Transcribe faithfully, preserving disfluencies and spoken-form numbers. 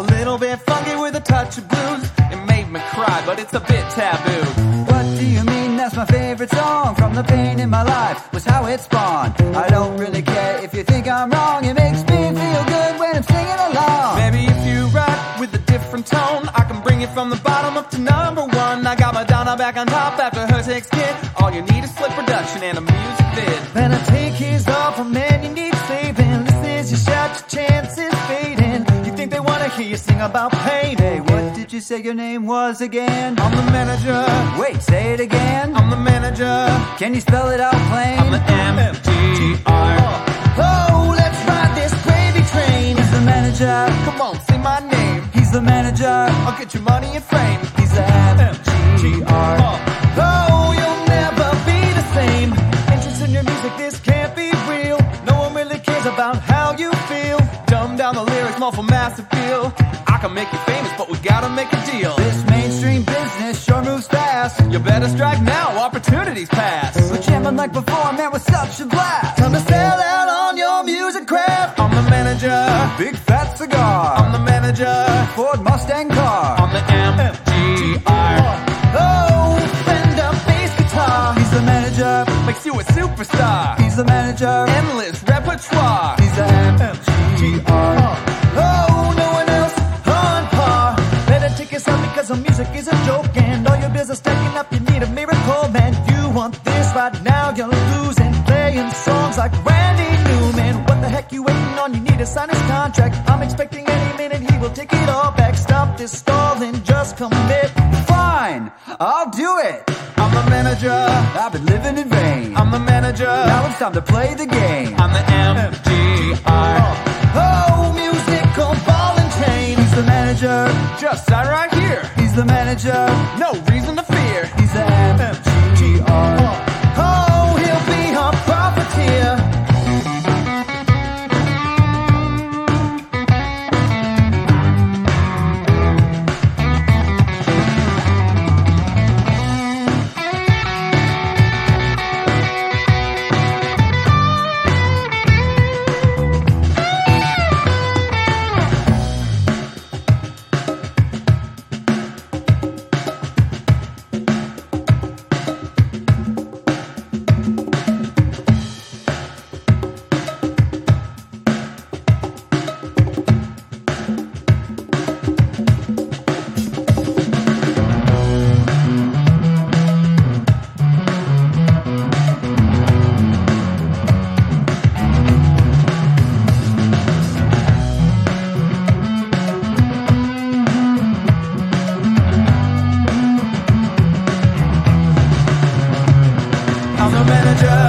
little bit funky with a touch of blues. It made me cry, but it's a bit taboo. What do you mean that's my favorite song? From the pain in my life was how it spawned. I don't really care if you think I'm wrong. It makes me feel good when I'm singing along. Maybe if you rap with a different tone, I can bring it from the bottom up to number one. I got Madonna back on top after her sixth hit. All you need is split production and a music vid. Then I take his offer, man, you need saving. This is your shot, your chance is fading. You think they wanna hear you sing about payday? What did you say your name was again? I'm the manager. Wait, say it again. I'm the manager. Can you spell it out plain? I'm the M G R. Oh, let's ride this gravy train. He's the manager. Come on, say my name. He's the manager. I'll get your money in frame. He's the M G R. Oh, you'll never be the same. Interest in your music, this can't be real. No one really cares about how you feel. Dumb down the lyrics, more for mass appeal. I can make you famous, but we gotta make a deal. This mainstream business sure moves fast. You better strike now, opportunities pass. We're jamming like before, man, with such a blast. Time to sell out on your music craft. I'm the manager. Big fat cigar. I'm the manager. Ford Mustang car. I'm the M G R. Oh, Fender bass guitar. He's the manager. Makes you a superstar. He's the manager. Endless repertoire. He's the M G R. Oh, no one else on par. Better take yourself because the music is a joke. And all your bills are stacking up, you need a miracle. Man, you want this right now, you're losing. Playing songs like Randy Newman. What the heck you waiting on? You need to sign his contract. I'm expecting any minute he will take it all back. Stop this stalling, just commit. Fine, I'll do it. I'm the manager. I've been living in vain. I'm the manager. Now it's time to play the game. I'm the M G R. Oh, musical ball and chain. He's the manager. Just sign right here. He's the manager. No reason to fear. He's the M G R. Oh, he'll be our profiteer. I'm the manager.